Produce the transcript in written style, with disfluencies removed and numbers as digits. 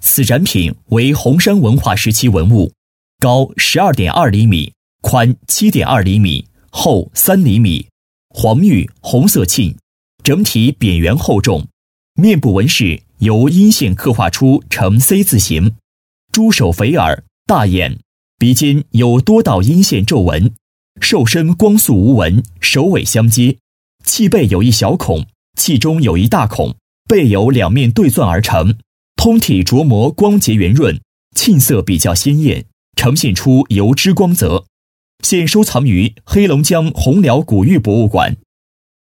此展品为红山文化时期文物，高12.2厘米，宽7.2厘米，厚3厘米，黄玉红色沁，整体扁圆厚重，面部纹饰由阴线刻画出呈 C 字形，猪首肥耳，大眼，鼻尖有多道阴线皱纹，兽身光素无纹，首尾相接，器背有一小孔，器中有一大孔，背有两面对钻而成，通体琢磨光洁圆润，沁色比较鲜艳，呈现出油脂光泽。现收藏于黑龙江红辽古玉博物馆。